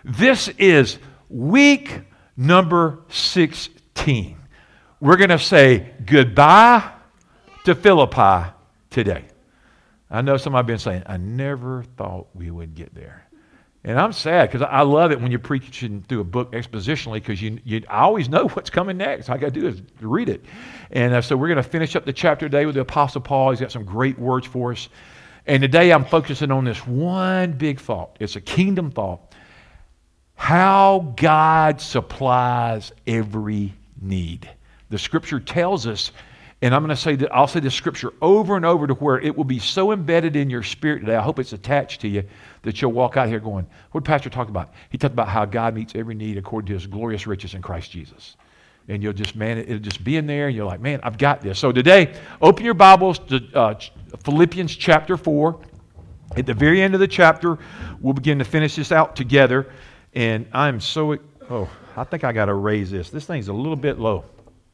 This is week number 16. We're going to say goodbye to Philippi today. I know some of you have been saying, I never thought we would get there. And I'm sad because I love it when you're preaching through a book expositionally because I always know what's coming next. All I got to do is read it. And so we're going to finish up the chapter today with the Apostle Paul. He's got some great words for us. And today I'm focusing on this one big thought. It's a kingdom thought. How God supplies every need. The scripture tells us, and I'm going to say that I'll say the scripture over and over to where it will be so embedded in your spirit today. I hope it's attached to you that you'll walk out here going, what did Pastor talk about? He talked about how God meets every need according to his glorious riches in Christ Jesus. And you'll just, man, it'll just be in there and you're like, man, I've got this. So today, open your Bibles to Philippians chapter 4. At the very end of the chapter, we'll begin to finish this out together. And I'm so, I think I got to raise this. This thing's a little bit low.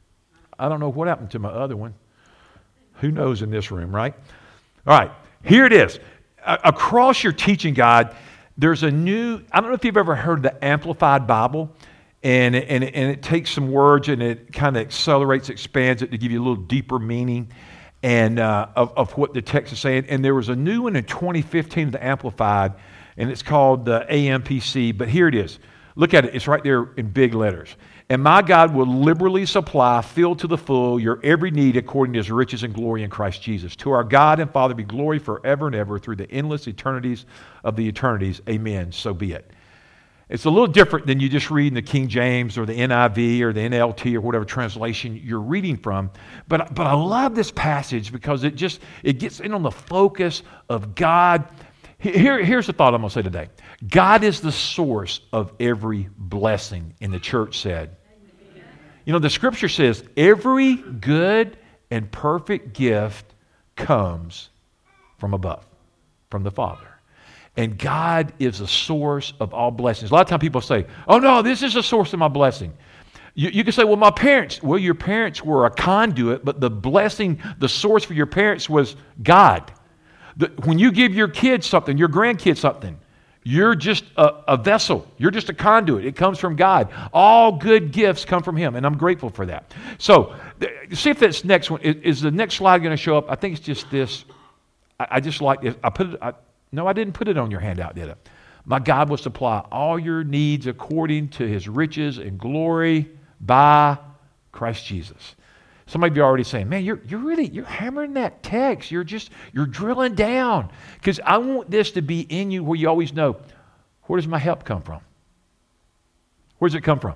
I don't know what happened to my other one. Who knows in this room, right? All right, here it is. Across your teaching guide, there's a new, I don't know if you've ever heard the Amplified Bible, and it takes some words and it kind of accelerates, expands it to give you a little deeper meaning and of what the text is saying. And there was a new one in 2015, the Amplified, and it's called the AMPC, but here it is. Look at it. It's right there in big letters. And my God will liberally supply, fill to the full, your every need according to his riches and glory in Christ Jesus. To our God and Father be glory forever and ever through the endless eternities of the eternities. Amen. So be it. It's a little different than you just read in the King James or the NIV or the NLT or whatever translation you're reading from. But I love this passage because it gets in on the focus of God. Here's the thought I'm going to say today. God is the source of every blessing, and the church said. You know, the scripture says, every good and perfect gift comes from above, from the Father. And God is the source of all blessings. A lot of times people say, oh no, this is the source of my blessing. You can say, well, your parents were a conduit, but the blessing, the source for your parents was God. When you give your kids something, your grandkids something, you're just a vessel. You're just a conduit. It comes from God. All good gifts come from him, and I'm grateful for that. So, see if this next one, is the next slide going to show up? I think it's just this. I just like it. No, I didn't put it on your handout, did I? My God will supply all your needs according to his riches and glory by Christ Jesus. Some of you are already saying, man, you're hammering that text. You're drilling down. Because I want this to be in you where you always know, where does my help come from? Where does it come from?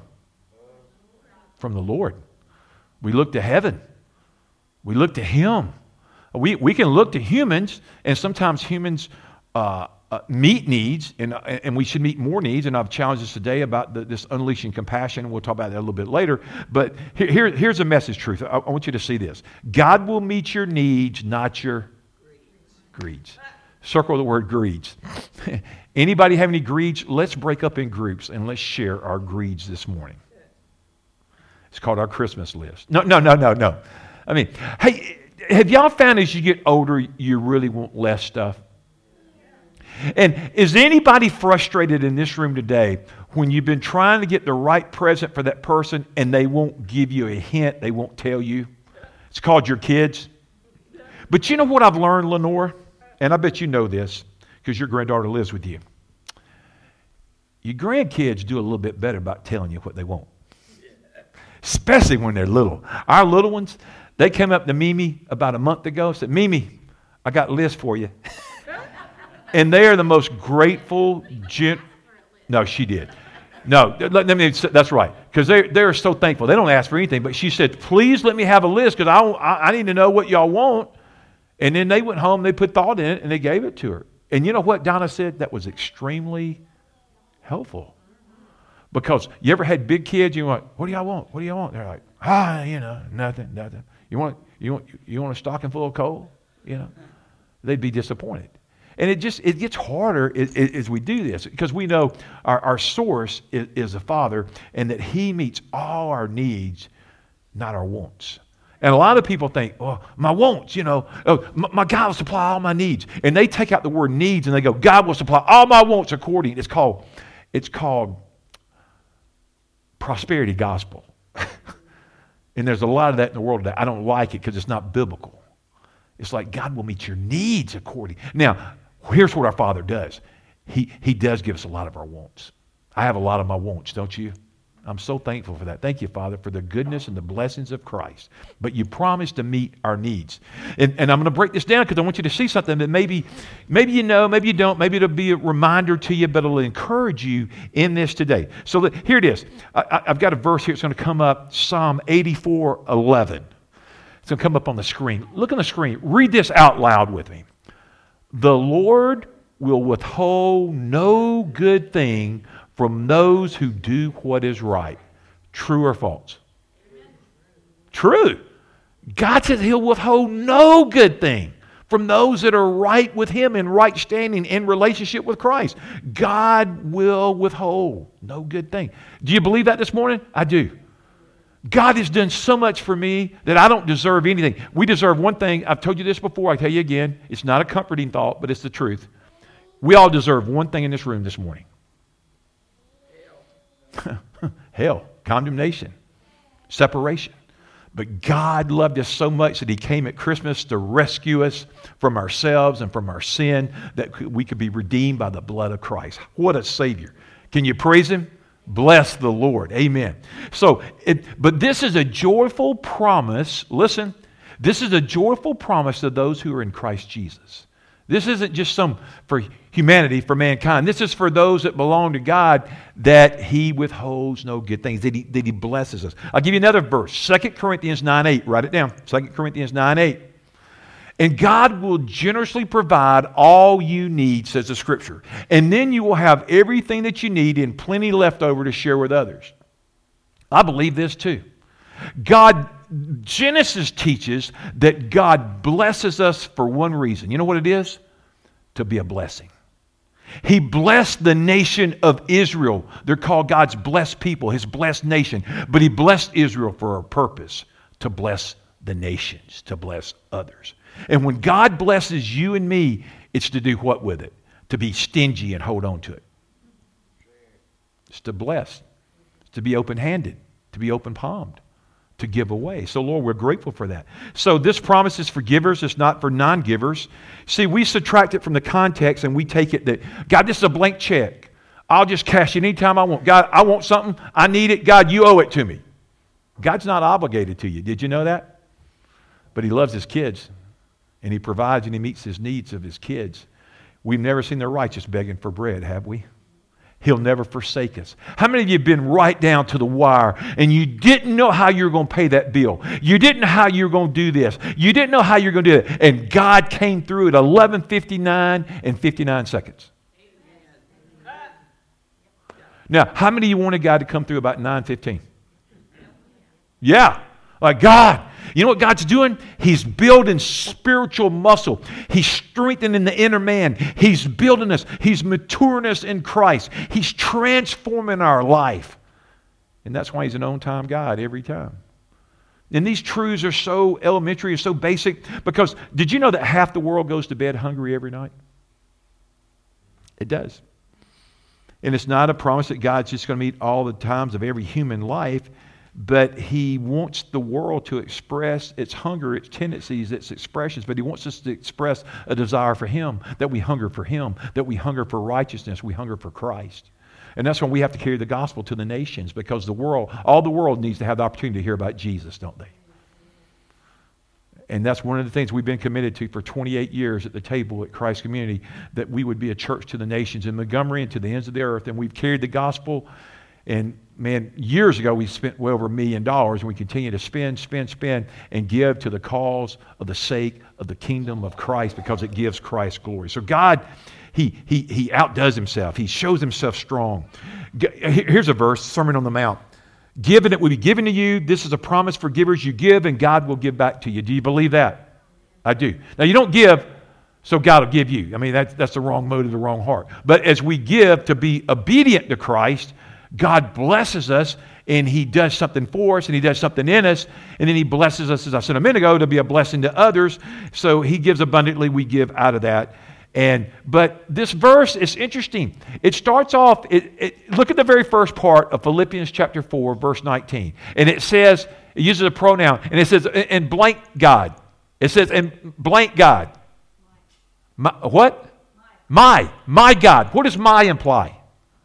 From the Lord. We look to heaven. We look to him. We can look to humans, and sometimes humans meet needs, and we should meet more needs. And I've challenged us today about this unleashing compassion. We'll talk about that a little bit later. But here's a message truth. I want you to see this. God will meet your needs, not your greeds. Circle the word greeds. Anybody have any greeds? Let's break up in groups and let's share our greeds this morning. It's called our Christmas list. No. I mean, hey, have y'all found as you get older, you really want less stuff? And is anybody frustrated in this room today when you've been trying to get the right present for that person and they won't give you a hint, they won't tell you? It's called your kids. But you know what I've learned, Lenore? And I bet you know this because your granddaughter lives with you. Your grandkids do a little bit better about telling you what they want. Especially when they're little. Our little ones, they came up to Mimi about a month ago and said, Mimi, I got a list for you. And they are the most grateful, no, she did. No, that's right. Because they're so thankful. They don't ask for anything. But she said, please let me have a list because I need to know what y'all want. And then they went home, they put thought in it, and they gave it to her. And you know what Donna said? That was extremely helpful. Because you ever had big kids, you went, what do y'all want? What do y'all want? They're like, nothing. You want a stocking full of coal? They'd be disappointed. And it gets harder as we do this because we know our source is the Father and that he meets all our needs, not our wants. And a lot of people think, my wants, my God will supply all my needs. And they take out the word needs and they go, God will supply all my wants according. It's called It's called prosperity gospel. And there's a lot of that in the world today. I don't like it because it's not biblical. It's like God will meet your needs according. Now, here's what our Father does. He does give us a lot of our wants. I have a lot of my wants, don't you? I'm so thankful for that. Thank you, Father, for the goodness and the blessings of Christ. But you promised to meet our needs. And I'm going to break this down because I want you to see something that maybe you know, maybe you don't. Maybe it'll be a reminder to you, but it'll encourage you in this today. So here it is. I've got a verse here. It's going to come up, Psalm 84:11. It's going to come up on the screen. Look on the screen. Read this out loud with me. The Lord will withhold no good thing from those who do what is right. True or false? True. God says He'll withhold no good thing from those that are right with Him in right standing in relationship with Christ. God will withhold no good thing. Do you believe that this morning? I do. God has done so much for me that I don't deserve anything. We deserve one thing. I've told you this before. I tell you again. It's not a comforting thought, but it's the truth. We all deserve one thing in this room this morning. Hell, condemnation, separation. But God loved us so much that He came at Christmas to rescue us from ourselves and from our sin, that we could be redeemed by the blood of Christ. What a Savior. Can you praise Him? Bless the Lord. Amen. But this is a joyful promise. Listen, this is a joyful promise to those who are in Christ Jesus. This isn't just for humanity, for mankind. This is for those that belong to God, that He withholds no good things, that He blesses us. I'll give you another verse, 2 Corinthians 9:8. Write it down, 2 Corinthians 9:8. And God will generously provide all you need, says the Scripture. And then you will have everything that you need and plenty left over to share with others. I believe this too. Genesis teaches that God blesses us for one reason. You know what it is? To be a blessing. He blessed the nation of Israel. They're called God's blessed people, His blessed nation. But He blessed Israel for a purpose, to bless the nations, to bless others. And when God blesses you and me, it's to do what with it? To be stingy and hold on to it. It's to bless. It's to be open-handed, to be open-palmed, to give away. So, Lord, we're grateful for that. So this promise is for givers. It's not for non-givers. See, we subtract it from the context and we take it that, God, this is a blank check. I'll just cash it anytime I want. God, I want something. I need it. God, you owe it to me. God's not obligated to you. Did you know that? But He loves His kids. And He provides and He meets His needs of His kids. We've never seen the righteous begging for bread, have we? He'll never forsake us. How many of you have been right down to the wire and you didn't know how you were going to pay that bill? You didn't know how you were going to do this. You didn't know how you were going to do it. And God came through at 11:59 and 59 seconds. Now, how many of you wanted God to come through about 9:15? Yeah. Like, God, you know what God's doing? He's building spiritual muscle. He's strengthening the inner man. He's building us. He's maturing us in Christ. He's transforming our life. And that's why He's an on-time God every time. And these truths are so elementary and so basic because did you know that half the world goes to bed hungry every night? It does. And it's not a promise that God's just going to meet all the times of every human life. But He wants the world to express its hunger, its tendencies, its expressions. But He wants us to express a desire for Him, that we hunger for Him, that we hunger for righteousness, we hunger for Christ. And that's when we have to carry the gospel to the nations because all the world needs to have the opportunity to hear about Jesus, don't they? And that's one of the things we've been committed to for 28 years at the table at Christ Community, that we would be a church to the nations in Montgomery and to the ends of the earth. And we've carried the gospel. And man, years ago we spent well over $1 million, and we continue to spend, and give to the cause of the sake of the kingdom of Christ because it gives Christ glory. So God, He outdoes Himself. He shows Himself strong. Here's a verse, Sermon on the Mount. Given it will be given to you. This is a promise for givers. You give, and God will give back to you. Do you believe that? I do. Now you don't give so God will give you. I mean, that's the wrong motive, the wrong heart. But as we give to be obedient to Christ, God blesses us, and He does something for us, and He does something in us, and then He blesses us, as I said a minute ago, to be a blessing to others. So He gives abundantly, we give out of that. But this verse is interesting. It starts off, look at the very first part of Philippians chapter 4, verse 19. And it says, it uses a pronoun, and it says, in blank God. It says, in blank God. What? My God. What does my imply?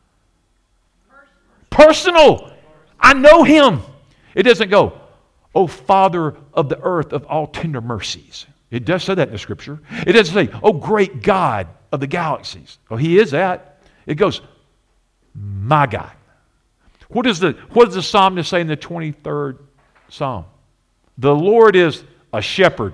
Personal. I know him. It doesn't go, oh, Father of the earth of all tender mercies. It does say that in the scripture. It doesn't say, oh, great God of the galaxies. Oh, he is that. It goes, my God. What does the psalmist say in the 23rd Psalm? The Lord is a shepherd.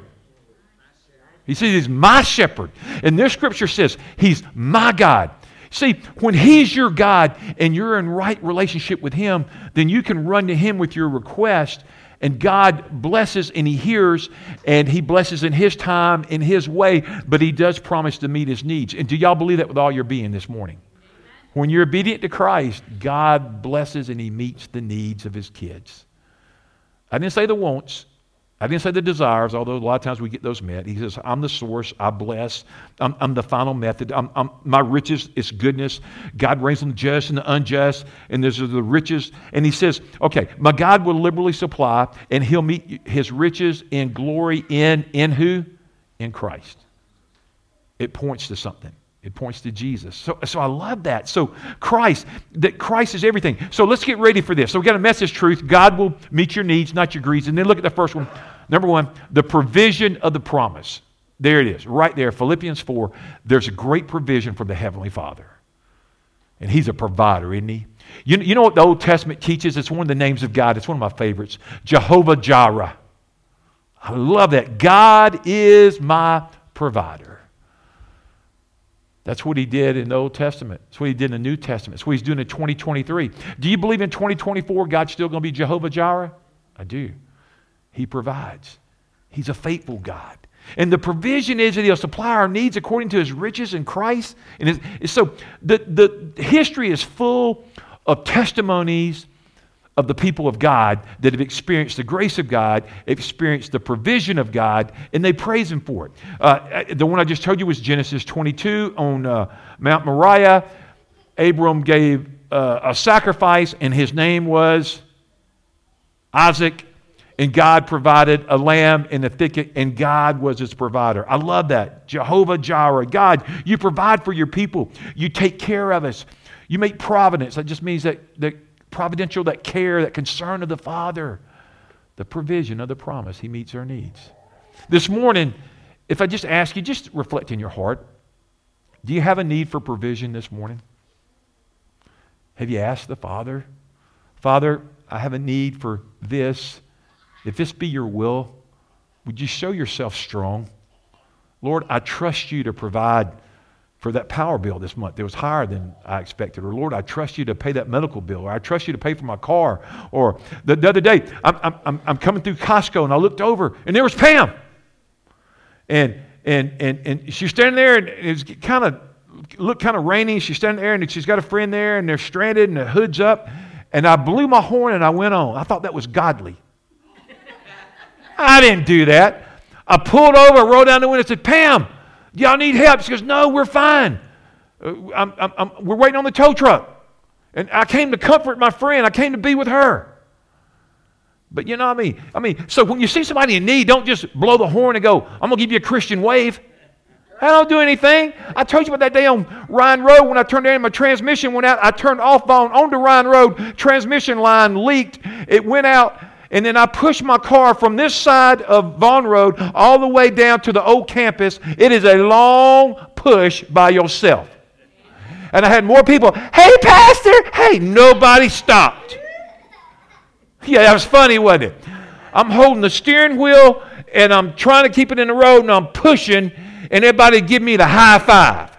He says he's my shepherd. And this scripture says he's my God. See, when he's your God and you're in right relationship with him, then you can run to him with your request, and God blesses and he hears, and he blesses in his time, in his way, but he does promise to meet his needs. And do y'all believe that with all your being this morning? When you're obedient to Christ, God blesses and he meets the needs of his kids. I didn't say the wants. I didn't say the desires, although a lot of times we get those met. He says, I'm the source. I bless. I'm the final method. My riches is goodness. God reigns on the just and the unjust, and there's the riches. And he says, okay, my God will liberally supply, and he'll meet his riches in glory in who? In Christ. It points to something. It points to Jesus. So I love that. So Christ is everything. So let's get ready for this. So we got a message truth. God will meet your needs, not your greeds. And then look at the first one. Number one, the provision of the promise. There it is, right there, Philippians 4. There's a great provision from the Heavenly Father. And he's a provider, isn't he? You know what the Old Testament teaches? It's one of the names of God. It's one of my favorites. Jehovah Jireh. I love that. God is my provider. That's what he did in the Old Testament. That's what he did in the New Testament. That's what he's doing in 2023. Do you believe in 2024 God's still going to be Jehovah Jireh? I do. He provides. He's a faithful God. And the provision is that he'll supply our needs according to his riches in Christ. And so the history is full of testimonies of the people of God that have experienced the grace of God, experienced the provision of God, and they praise him for it. The one I just told you was Genesis 22 on Mount Moriah. Abram gave a sacrifice, and his name was Isaac. And God provided a lamb in the thicket, and God was his provider. I love that. Jehovah Jireh. God, you provide for your people. You take care of us. You make providence. That just means that providential, that care, that concern of the Father. The provision of the promise. He meets our needs. This morning, if I just ask you, just reflect in your heart. Do you have a need for provision this morning? Have you asked the Father? Father, I have a need for this. If this be your will, would you show yourself strong? Lord, I trust you to provide for that power bill this month. It was higher than I expected. Or Lord, I trust you to pay that medical bill. Or I trust you to pay for my car. Or the other day, I'm coming through Costco and I looked over and there was Pam. And she's standing there and it's looked kind of rainy. She's standing there and she's got a friend there and they're stranded and the hood's up. And I blew my horn and I went on. I thought that was godly. I didn't do that. I pulled over, rolled down the window and said, Pam, y'all need help? She goes, no, we're fine. We're waiting on the tow truck. And I came to comfort my friend. I came to be with her. But you know what I mean? So when you see somebody in need, don't just blow the horn and go, I'm going to give you a Christian wave. I don't do anything. I told you about that day on Ryan Road when I turned there and my transmission went out. I turned off onto Ryan Road. Transmission line leaked. It went out. And then I pushed my car from this side of Vaughn Road all the way down to the old campus. It is a long push by yourself. And I had more people, hey, Pastor, hey, nobody stopped. Yeah, that was funny, wasn't it? I'm holding the steering wheel, and I'm trying to keep it in the road, and I'm pushing, and everybody give me the high five.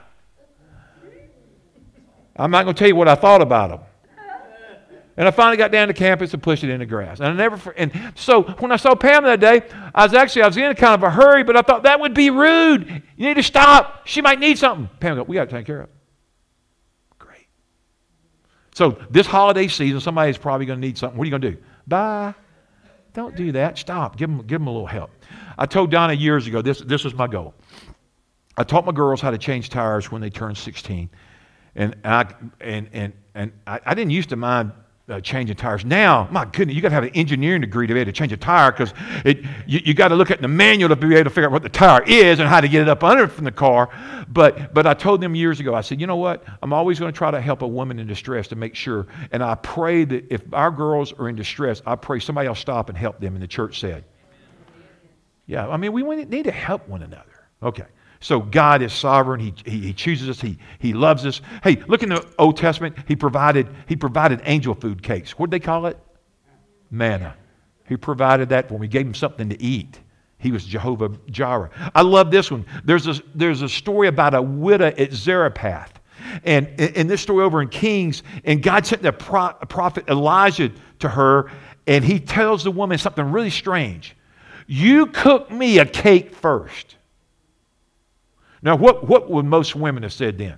I'm not going to tell you what I thought about them. And I finally got down to campus and pushed it in the grass. And so when I saw Pam that day, I was in kind of a hurry, but I thought that would be rude. You need to stop. She might need something. Pam goes, we got to take care of it. Great. So this holiday season, somebody's probably going to need something. What are you going to do? Bye. Don't do that. Stop. Give them a little help. I told Donna years ago, this was my goal. I taught my girls how to change tires when they turned 16. And I didn't used to mind changing tires. Now, my goodness, you got to have an engineering degree to be able to change a tire, because you got to look at the manual to be able to figure out what the tire is and how to get it up under from the car. But I told them years ago, I said, you know what? I'm always going to try to help a woman in distress to make sure. And I pray that if our girls are in distress, I pray somebody else stop and help them. And the church said, yeah, I mean, we need to help one another. Okay. So God is sovereign. He chooses us. He loves us. Hey, look in the Old Testament. He provided angel food cakes. What did they call it? Manna. He provided that when we gave him something to eat. He was Jehovah Jireh. I love this one. There's a story about a widow at Zarephath. And in this story over in Kings, and God sent the prophet Elijah to her, and he tells the woman something really strange. You cook me a cake first. Now, what would most women have said then?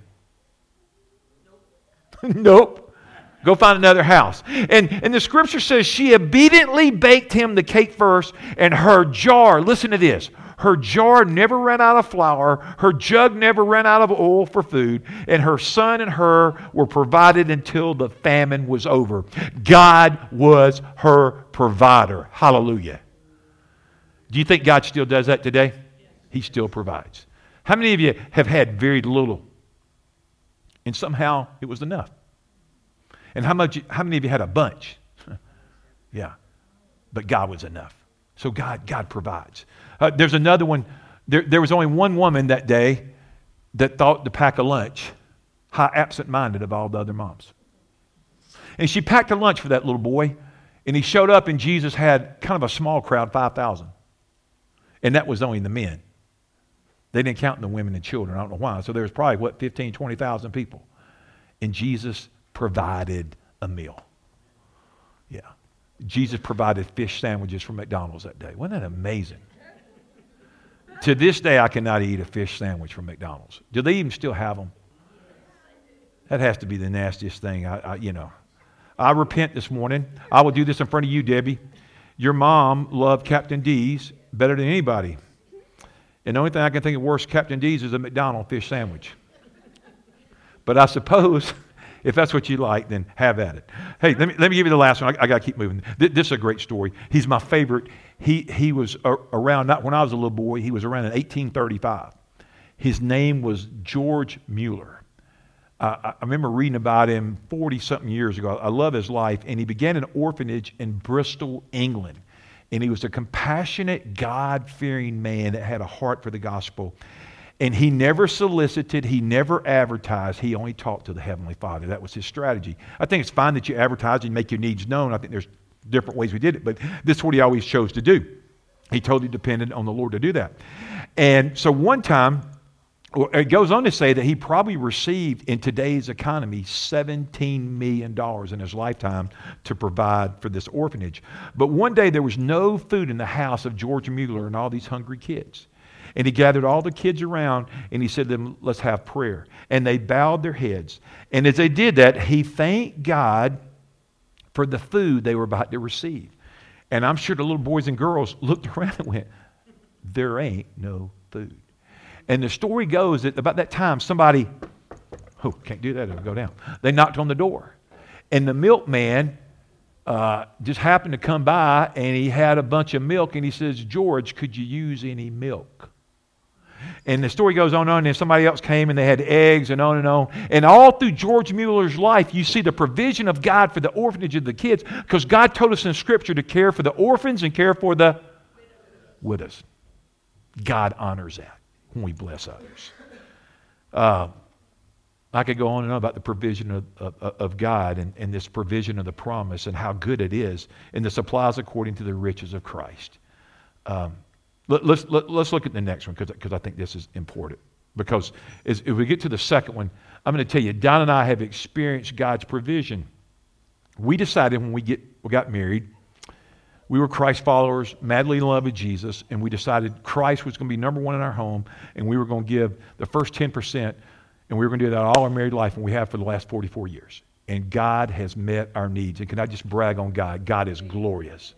Nope. Go find another house. And the scripture says she obediently baked him the cake first, and her jar, listen to this, her jar never ran out of flour, her jug never ran out of oil for food, and her son and her were provided until the famine was over. God was her provider. Hallelujah. Do you think God still does that today? He still provides. How many of you have had very little and somehow it was enough? And how many of you had a bunch? Yeah. But God was enough. So God provides. There's another one. There was only one woman that day that thought to pack a lunch, high absent-minded of all the other moms. And she packed a lunch for that little boy, and he showed up, and Jesus had kind of a small crowd, 5,000. And that was only the men. They didn't count the women and children. I don't know why. So there was probably, 15, 20,000 people. And Jesus provided a meal. Yeah. Jesus provided fish sandwiches from McDonald's that day. Wasn't that amazing? To this day, I cannot eat a fish sandwich from McDonald's. Do they even still have them? That has to be the nastiest thing. I repent this morning. I will do this in front of you, Debbie. Your mom loved Captain D's better than anybody. And the only thing I can think of worse Captain D's is a McDonald's fish sandwich. But I suppose if that's what you like, then have at it. Hey, let me give you the last one. I got to keep moving. This is a great story. He's my favorite. He was around, not when I was a little boy, he was around in 1835. His name was George Mueller. I remember reading about him 40-something years ago. I love his life. And he began an orphanage in Bristol, England. And he was a compassionate, God-fearing man that had a heart for the gospel. And he never solicited, he never advertised, he only talked to the Heavenly Father. That was his strategy. I think it's fine that you advertise and make your needs known. I think there's different ways we did it, but this is what he always chose to do. He totally depended on the Lord to do that. And so one time, it goes on to say that he probably received, in today's economy, $17 million in his lifetime to provide for this orphanage. But one day there was no food in the house of George Mueller and all these hungry kids. And he gathered all the kids around and he said to them, let's have prayer. And they bowed their heads. And as they did that, he thanked God for the food they were about to receive. And I'm sure the little boys and girls looked around and went, there ain't no food. And the story goes that about that time, somebody, can't do that, it'll go down. They knocked on the door. And the milkman just happened to come by, and he had a bunch of milk, and he says, George, could you use any milk? And the story goes on and then somebody else came, and they had eggs and on and on. And all through George Mueller's life, you see the provision of God for the orphanage of the kids, because God told us in Scripture to care for the orphans and care for the widows. God honors that when we bless others. I could go on and on about the provision of God and this provision of the promise and how good it is, and the supplies according to the riches of Christ. Let's look at the next one, because I think this is important. Because if we get to the second one, I'm going to tell you, Don and I have experienced God's provision. We decided when we got married, we were Christ followers, madly in love with Jesus, and we decided Christ was going to be number one in our home, and we were going to give the first 10%, and we were going to do that all our married life, and we have for the last 44 years. And God has met our needs. And can I just brag on God? God is glorious.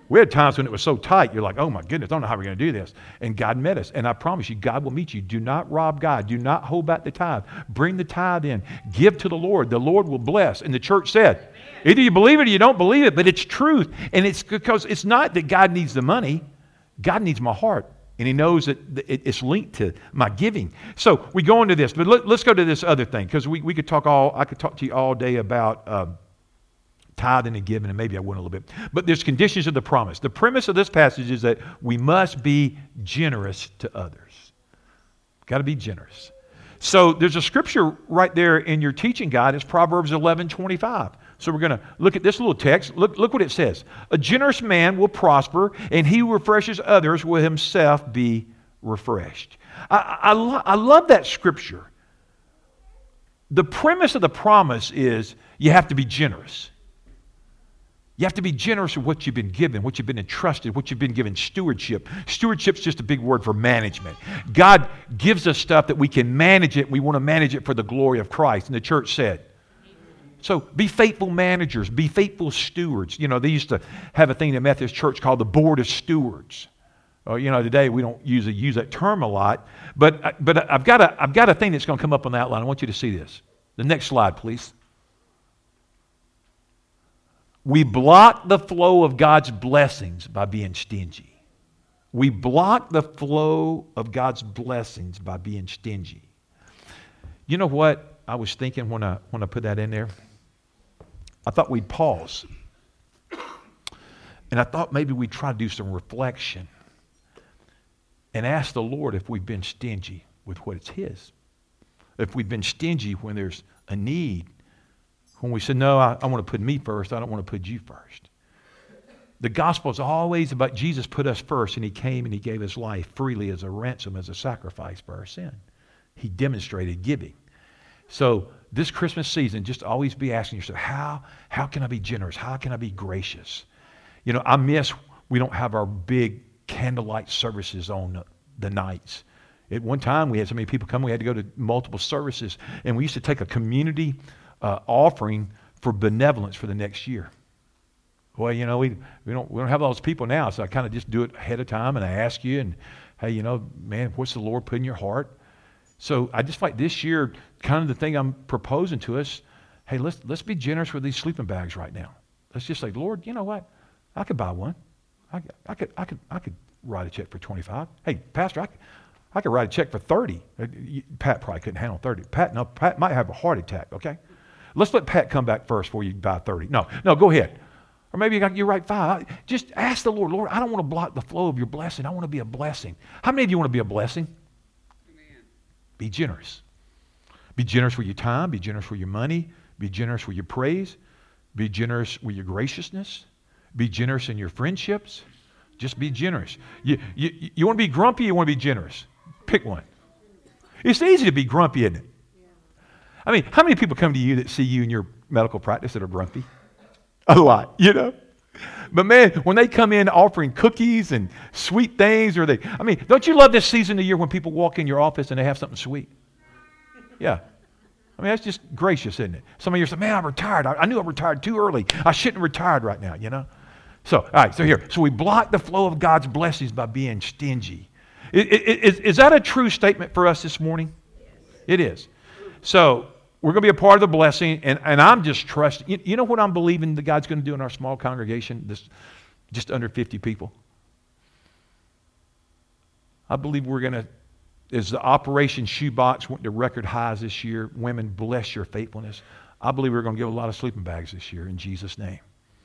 We had times when it was so tight, you're like, oh my goodness, I don't know how we're going to do this. And God met us. And I promise you, God will meet you. Do not rob God. Do not hold back the tithe. Bring the tithe in. Give to the Lord. The Lord will bless. And the church said, either you believe it or you don't believe it, but it's truth. And it's because it's not that God needs the money. God needs my heart. And he knows that it's linked to my giving. So we go into this, but let's go to this other thing, because I could talk to you all day about tithing and giving, and maybe I went a little bit. But there's conditions of the promise. The premise of this passage is that we must be generous to others. Got to be generous. So there's a scripture right there in your teaching guide. It's Proverbs 11:25. So we're going to look at this little text. Look what it says. A generous man will prosper, and he who refreshes others will himself be refreshed. I love that scripture. The premise of the promise is you have to be generous. You have to be generous with what you've been given, what you've been entrusted, what you've been given stewardship. Stewardship's just a big word for management. God gives us stuff that we can manage it. We want to manage it for the glory of Christ. And the church said. So be faithful managers. Be faithful stewards. You know, they used to have a thing in the Methodist Church called the Board of Stewards. Today we don't usually use that term a lot. But I've got a thing that's going to come up on the outline. I want you to see this. The next slide, please. We block the flow of God's blessings by being stingy. We block the flow of God's blessings by being stingy. You know what I was thinking when I put that in there? I thought we'd pause. And I thought maybe we'd try to do some reflection and ask the Lord if we've been stingy with what's His. If we've been stingy when there's a need. When we said, no, I want to put me first, I don't want to put you first. The gospel is always about Jesus put us first, and He came and He gave His life freely as a ransom, as a sacrifice for our sin. He demonstrated giving. So this Christmas season, just always be asking yourself, how can I be generous? How can I be gracious? I miss we don't have our big candlelight services on the nights. At one time, we had so many people come, we had to go to multiple services, and we used to take a community offering for benevolence for the next year. Well, we don't have those people now, so I kind of just do it ahead of time, and I ask you, and hey, man, what's the Lord put in your heart? So I just like this year, kind of the thing I'm proposing to us. Hey, let's be generous with these sleeping bags right now. Let's just say, Lord, you know what? I could buy one. I could write a check for 25. Hey, Pastor, I could write a check for 30. Pat probably couldn't handle 30. Pat might have a heart attack. Okay. Let's let Pat come back first before you buy 30. No, go ahead. Or maybe you write 5. Just ask the Lord, I don't want to block the flow of your blessing. I want to be a blessing. How many of you want to be a blessing? Amen. Be generous. Be generous with your time. Be generous with your money. Be generous with your praise. Be generous with your graciousness. Be generous in your friendships. Just be generous. You want to be grumpy, you want to be generous. Pick one. It's easy to be grumpy, isn't it? I mean, how many people come to you that see you in your medical practice that are grumpy? A lot, But man, when they come in offering cookies and sweet things, don't you love this season of the year when people walk in your office and they have something sweet? Yeah. I mean, that's just gracious, isn't it? Some of you say, man, I'm retired. I knew I retired too early. I shouldn't have retired right now, So, all right, so we block the flow of God's blessings by being stingy. Is that a true statement for us this morning? Yes. It is. So we're going to be a part of the blessing, and I'm just trusting. You know what I'm believing that God's going to do in our small congregation, this just under 50 people? I believe we're going to, as the Operation Shoebox went to record highs this year, women, bless your faithfulness. I believe we're going to give a lot of sleeping bags this year in Jesus' name.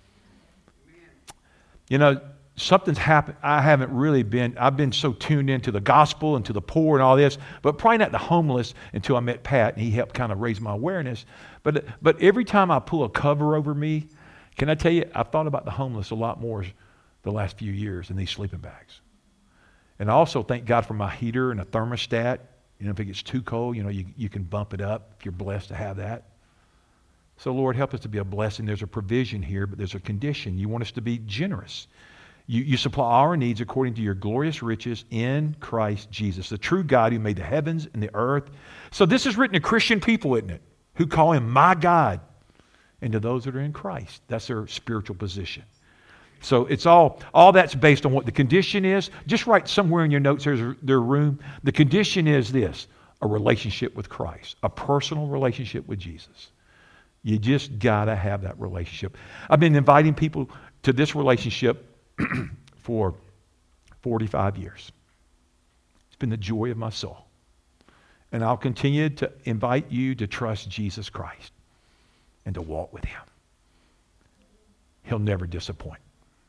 Something's happened. I've been so tuned into the gospel and to the poor and all this, but probably not the homeless until I met Pat, and he helped kind of raise my awareness. But every time I pull a cover over me, can I tell you, I've thought about the homeless a lot more the last few years than these sleeping bags. And I also thank God for my heater and a thermostat. If it gets too cold, you can bump it up if you're blessed to have that. So Lord, help us to be a blessing. There's a provision here, but there's a condition. You want us to be generous. You supply our needs according to your glorious riches in Christ Jesus, the true God who made the heavens and the earth. So this is written to Christian people, isn't it? Who call Him my God. And to those that are in Christ. That's their spiritual position. So it's all that's based on what the condition is. Just write somewhere in your notes, there's their room. The condition is this: a relationship with Christ, a personal relationship with Jesus. You just got to have that relationship. I've been inviting people to this relationship for 45 years. It's been the joy of my soul. And I'll continue to invite you to trust Jesus Christ and to walk with Him. He'll never disappoint.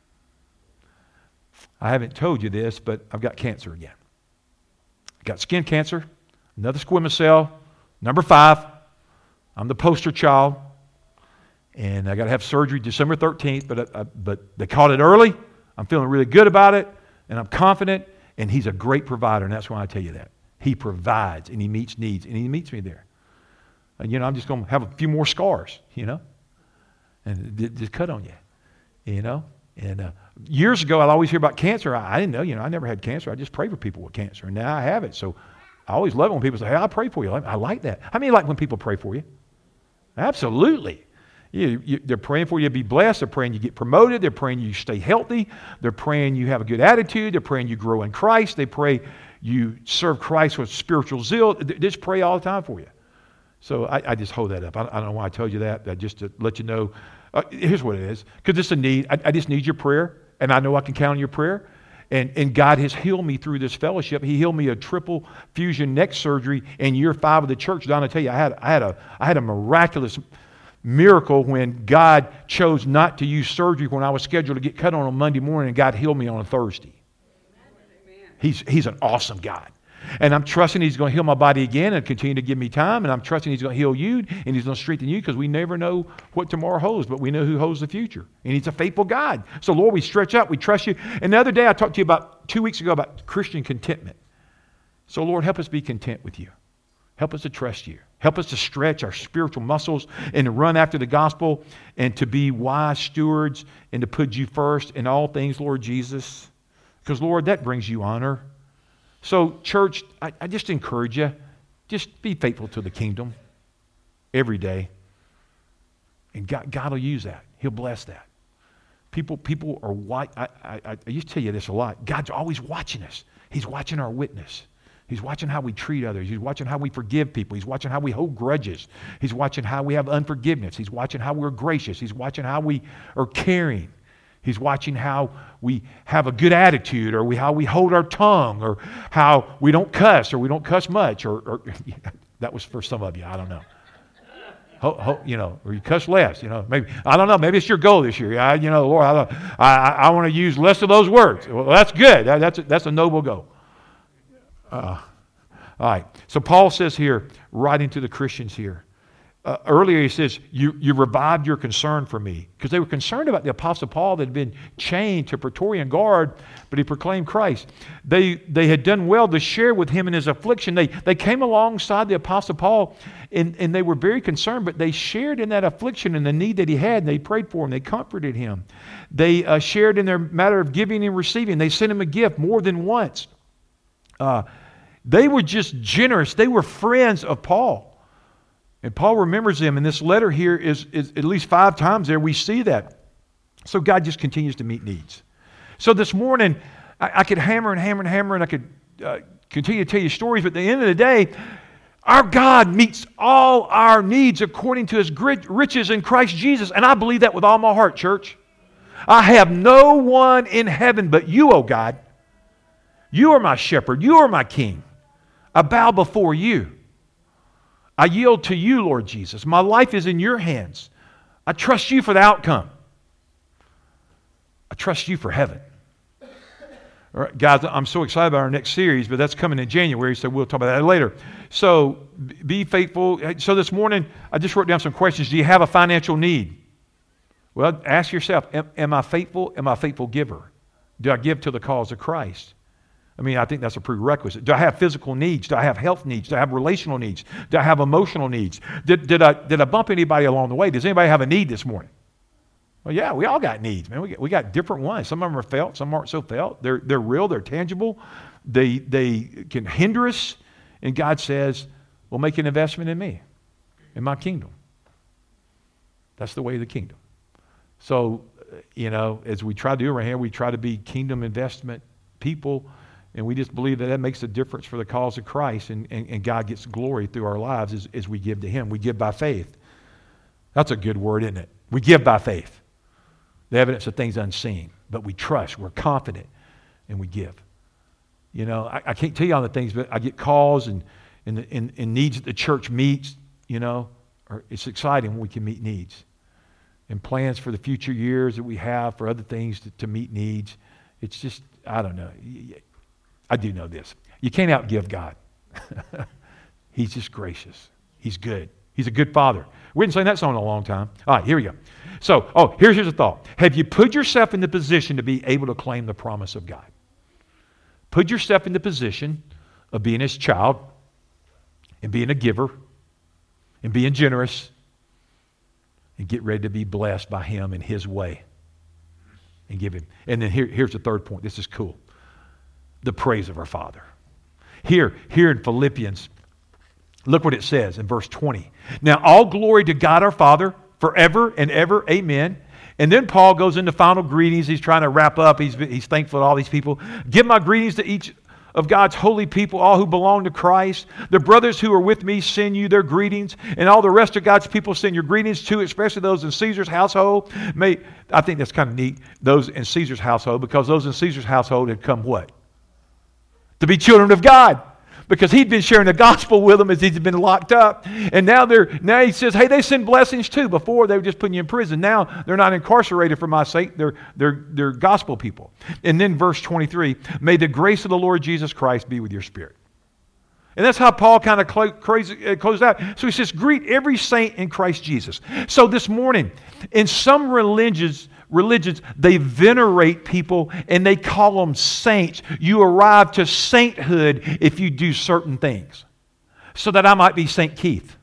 I haven't told you this, but I've got cancer again. I got skin cancer, another squamous cell, number 5. I'm the poster child. And I got to have surgery December 13th, but they caught it early. I'm feeling really good about it, and I'm confident, and He's a great provider, and that's why I tell you that. He provides, and He meets needs, and He meets me there. And, I'm just going to have a few more scars, and just cut on you, And years ago, I'd always hear about cancer. I didn't know, I never had cancer. I just pray for people with cancer, and now I have it. So I always love it when people say, hey, I pray for you. I like that. How many like when people pray for you? Absolutely. They're praying for you to be blessed. They're praying you get promoted. They're praying you stay healthy. They're praying you have a good attitude. They're praying you grow in Christ. They pray you serve Christ with spiritual zeal. They just pray all the time for you. So I just hold that up. I don't know why I told you that, just to let you know. Here's what it is. Because it's a need. I just need your prayer, and I know I can count on your prayer. And God has healed me through this fellowship. He healed me a triple fusion neck surgery in year 5 of the church. Don, I tell you, I had a miraculous miracle when God chose not to use surgery when I was scheduled to get cut on Monday morning, and God healed me on a Thursday. He's an awesome God. And I'm trusting He's going to heal my body again and continue to give me time. And I'm trusting He's going to heal you and He's going to strengthen you, because we never know what tomorrow holds, but we know who holds the future. And He's a faithful God. So Lord, we stretch out, we trust you. And the other day I talked to you about 2 weeks ago about Christian contentment. So Lord, help us be content with you. Help us to trust you. Help us to stretch our spiritual muscles and to run after the gospel and to be wise stewards and to put you first in all things, Lord Jesus. Because, Lord, that brings you honor. So, church, I just encourage you, just be faithful to the kingdom every day. And God will use that. He'll bless that. People are I used to tell you this a lot. God's always watching us. He's watching our witness. He's watching how we treat others. He's watching how we forgive people. He's watching how we hold grudges. He's watching how we have unforgiveness. He's watching how we're gracious. He's watching how we are caring. He's watching how we have a good attitude, or how we hold our tongue, or how we don't cuss, or we don't cuss much, or that was for some of you. I don't know. Or you cuss less. Maybe I don't know. Maybe it's your goal this year. Lord, I want to use less of those words. Well, that's good. That's a noble goal. All right. So Paul says here, writing to the Christians here, earlier he says, you revived your concern for me. Because they were concerned about the Apostle Paul that had been chained to Praetorian Guard, but he proclaimed Christ. They had done well to share with him in his affliction. They came alongside the Apostle Paul, and they were very concerned, but they shared in that affliction and the need that he had, and they prayed for him. They comforted him. They shared in their matter of giving and receiving. They sent him a gift more than once. They were just generous. They were friends of Paul. And Paul remembers them. And this letter here is at least 5 times there we see that. So God just continues to meet needs. So this morning, I could hammer and hammer and hammer, and I could continue to tell you stories. But at the end of the day, our God meets all our needs according to His riches in Christ Jesus. And I believe that with all my heart, church. I have no one in heaven but you, oh God. You are my shepherd. You are my king. I bow before you. I yield to you, Lord Jesus. My life is in your hands. I trust you for the outcome. I trust you for heaven. All right, guys, I'm so excited about our next series, but that's coming in January, so we'll talk about that later. So be faithful. So this morning, I just wrote down some questions. Do you have a financial need? Well, ask yourself, am I faithful? Am I a faithful giver? Do I give to the cause of Christ? I think that's a prerequisite. Do I have physical needs? Do I have health needs? Do I have relational needs? Do I have emotional needs? Did I bump anybody along the way? Does anybody have a need this morning? Well, yeah, we all got needs, man. We got different ones. Some of them are felt. Some aren't so felt. They're real. They're tangible. They can hinder us. And God says, well, make an investment in me, in my kingdom. That's the way of the kingdom. So as we try to do around here, we try to be kingdom investment people, and we just believe that makes a difference for the cause of Christ, and God gets glory through our lives as we give to Him. We give by faith. That's a good word, isn't it? We give by faith. The evidence of things unseen. But we trust, we're confident, and we give. I can't tell you all the things, but I get calls and needs that the church meets, it's exciting when we can meet needs. And plans for the future years that we have for other things to meet needs. It's just, I don't know. I do know this. You can't outgive God. He's just gracious. He's good. He's a good Father. We didn't sing that song in a long time. All right, here we go. So, here's a thought. Have you put yourself in the position to be able to claim the promise of God? Put yourself in the position of being His child and being a giver and being generous and get ready to be blessed by Him in His way and give Him. And then here's the third point. This is cool. The praise of our Father. Here in Philippians, look what it says in verse 20. Now all glory to God our Father forever and ever. Amen. And then Paul goes into final greetings. He's trying to wrap up. He's thankful to all these people. Give my greetings to each of God's holy people, all who belong to Christ. The brothers who are with me send you their greetings, and all the rest of God's people send your greetings too, especially those in Caesar's household. I think that's kind of neat, those in Caesar's household, because those in Caesar's household had come what? To be children of God. Because he'd been sharing the gospel with them as he'd been locked up. And now he says, hey, they send blessings too. Before they were just putting you in prison. Now they're not incarcerated for my sake. They're gospel people. And then verse 23, may the grace of the Lord Jesus Christ be with your spirit. And that's how Paul kind of closed out. So he says, greet every saint in Christ Jesus. So this morning, in some religions, they venerate people and they call them saints. You arrive to sainthood if you do certain things. So that I might be St. Keith.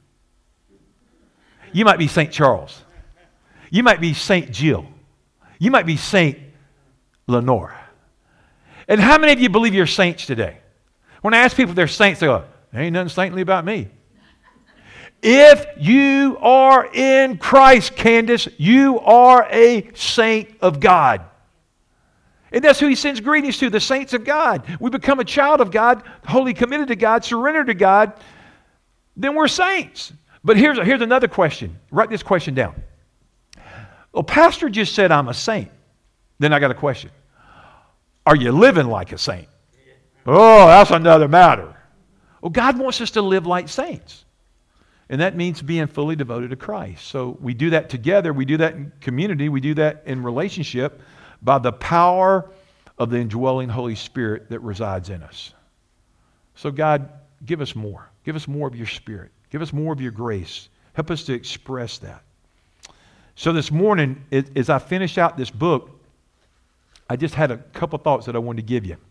You might be St. Charles. You might be St. Jill. You might be St. Lenore. And how many of you believe you're saints today? When I ask people if they're saints, they go, there ain't nothing saintly about me. If you are in Christ, Candace, you are a saint of God. And that's who He sends greetings to, the saints of God. We become a child of God, wholly committed to God, surrendered to God, then we're saints. But here's another question. Write this question down. Well, Pastor just said I'm a saint. Then I got a question. Are you living like a saint? Oh, that's another matter. Well, God wants us to live like saints. And that means being fully devoted to Christ. So we do that together. We do that in community. We do that in relationship by the power of the indwelling Holy Spirit that resides in us. So God, give us more. Give us more of your Spirit. Give us more of your grace. Help us to express that. So this morning, as I finish out this book, I just had a couple thoughts that I wanted to give you.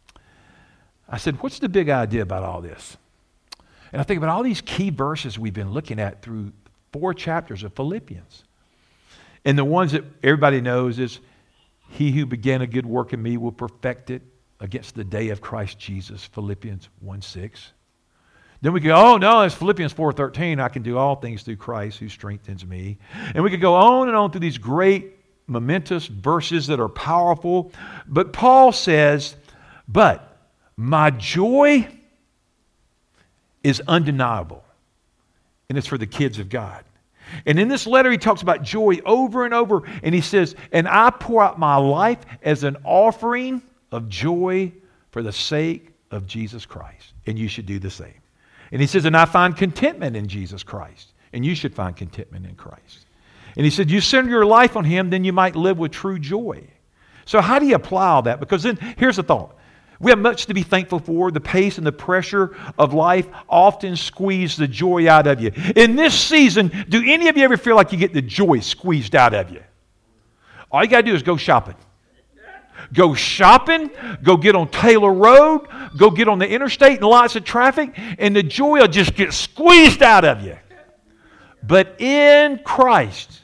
I said, what's the big idea about all this? And I think about all these key verses we've been looking at through 4 chapters of Philippians. And the ones that everybody knows is, he who began a good work in me will perfect it against the day of Christ Jesus, Philippians 1:6. Then we go, oh no, it's Philippians 4:13, I can do all things through Christ who strengthens me. And we could go on and on through these great, momentous verses that are powerful. But Paul says, but my joy is undeniable. And it's for the kids of God. And in this letter, he talks about joy over and over. And he says, and I pour out my life as an offering of joy for the sake of Jesus Christ. And you should do the same. And he says, and I find contentment in Jesus Christ. And you should find contentment in Christ. And he said, you center your life on Him, then you might live with true joy. So how do you apply all that? Because then, here's the thought. We have much to be thankful for. The pace and the pressure of life often squeeze the joy out of you. In this season, do any of you ever feel like you get the joy squeezed out of you? All you got to do is go shopping. Go shopping, go get on Taylor Road, go get on the interstate and lots of traffic, and the joy will just get squeezed out of you. But in Christ,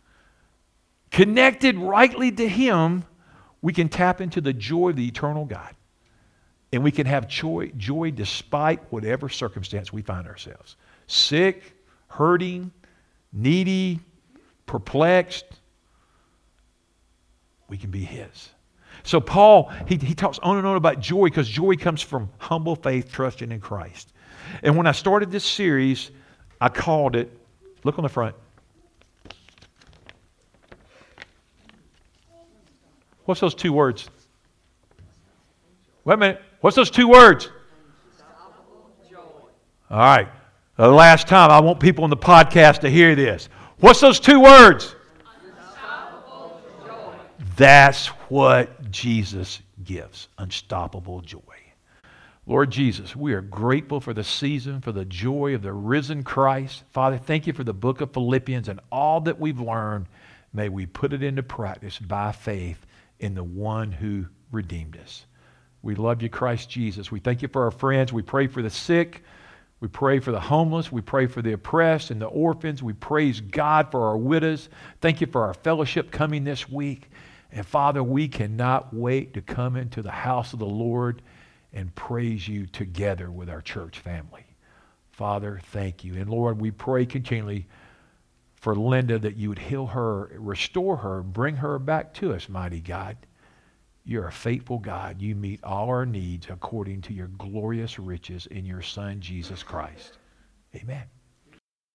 connected rightly to Him, we can tap into the joy of the eternal God. And we can have joy despite whatever circumstance we find ourselves. Sick, hurting, needy, perplexed, we can be His. So Paul, he talks on and on about joy because joy comes from humble faith, trusting in Christ. And when I started this series, I called it, look on the front. What's those two words? Wait a minute. What's those two words? All right. The last time, I want people on the podcast to hear this. What's those two words? That's what Jesus gives. Unstoppable joy. Lord Jesus, we are grateful for the season, for the joy of the risen Christ. Father, thank you for the book of Philippians and all that we've learned. May we put it into practice by faith in the one who redeemed us. We love you, Christ Jesus. We thank you for our friends. We pray for the sick. We pray for the homeless. We pray for the oppressed and the orphans. We praise God for our widows. Thank you for our fellowship coming this week. And Father, we cannot wait to come into the house of the Lord and praise you together with our church family. Father, thank you. And Lord, we pray continually for Linda that you would heal her, restore her, bring her back to us, mighty God. You're a faithful God. You meet all our needs according to your glorious riches in your Son, Jesus Christ. Amen.